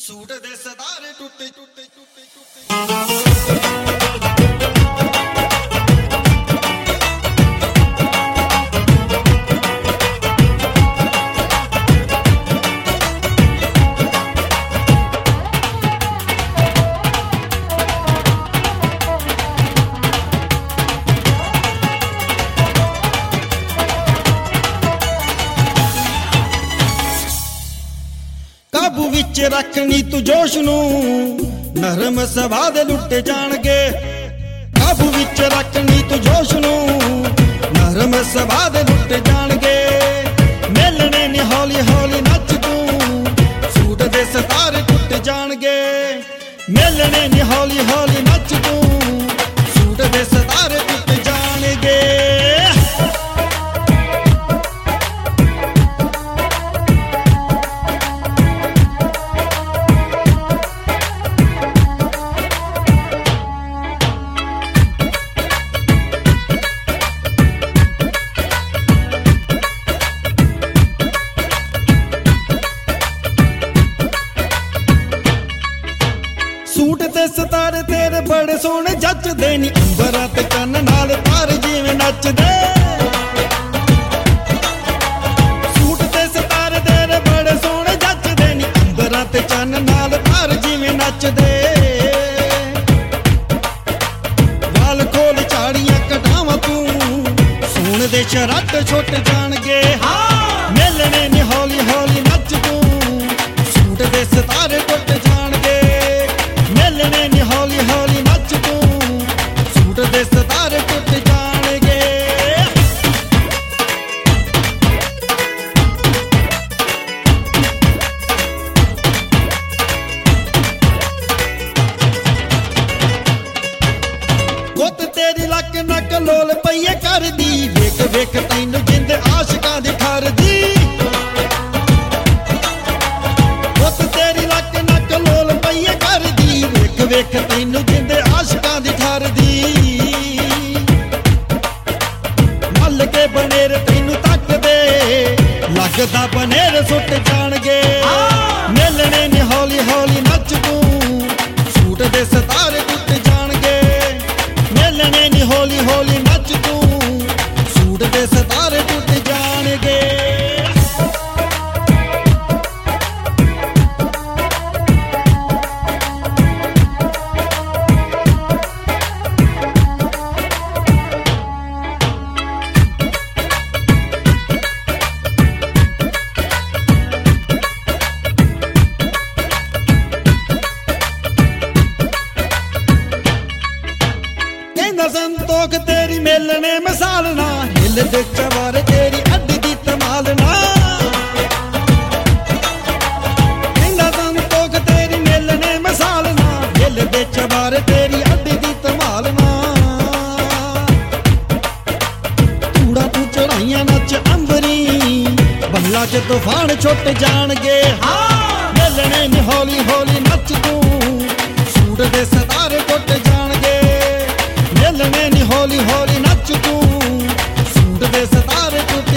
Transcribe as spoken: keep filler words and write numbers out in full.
Suit दे सदारे टूटे टूटे टूटे टूटे काबू विच रखनी तू जोश नू नरम सभा दे लुटे जाणगे। काबू विच रखनी तू जोश नू नरम सभा दे लुटे जाणगे। मिलने नी हौली हौली नच तू सूट दे सितारे टुट जाणगे। मिलने नी हौली हौली नच तू सूट दे सितारे टुट जाणगे। सूट ते सितारे तेरे बड़े सोहने जचदे नी अंबरां ते चन्न नाल तार जिवें नचदे। सूट ते सितारे तेरे बड़े सोहने जचदे नी अंबरां ते चन्न नाल तार जिवें नचदे। वाल खोल झाड़ियां कटावां तू सोहणे दे शराट छुट जाणगे। मिलने नी हौली हौली नच तू सूट दे सितारे टुट जाणगे। मिलने नी हौली हौली नच तू सूट दे सितारे टुट जाणगे। गुत तेरी लक नक लोल पईए करदी वेख वेख तैनू जिंद आशिकां दी ठरदी। गुत तेरी लक नक लोल पईए करदी वेख वेख तैनू जिंद आशिकां दी ठरदी। मल के बनेर तैनू तकदे लगदा बनेर सुट जाणगे। मिलने नी हौली हौली नच तू सूट दे सितारे टुट जाणगे। मिलने नी हौली हौली नच तू सूट दे सितारे टुट जाणगे। संतोख तेरी मिलने मिसाल ना हिल दे चवार तेरी अड्डी दी तमाल ना। संतोख तेरी मिलने मिसाल ना हिल दे चवार तेरी अड्डी दी तमाल ना। तूड़ा तू चढ़ाइयां नच अंबरी बल्ला च तूफान छुट जाणगे। मिलने नी हौली हौली नच तू सूट दे सितारे टुट जाणगे। मिलने नी हौली हौली नच तू सूट दे सितारे टुट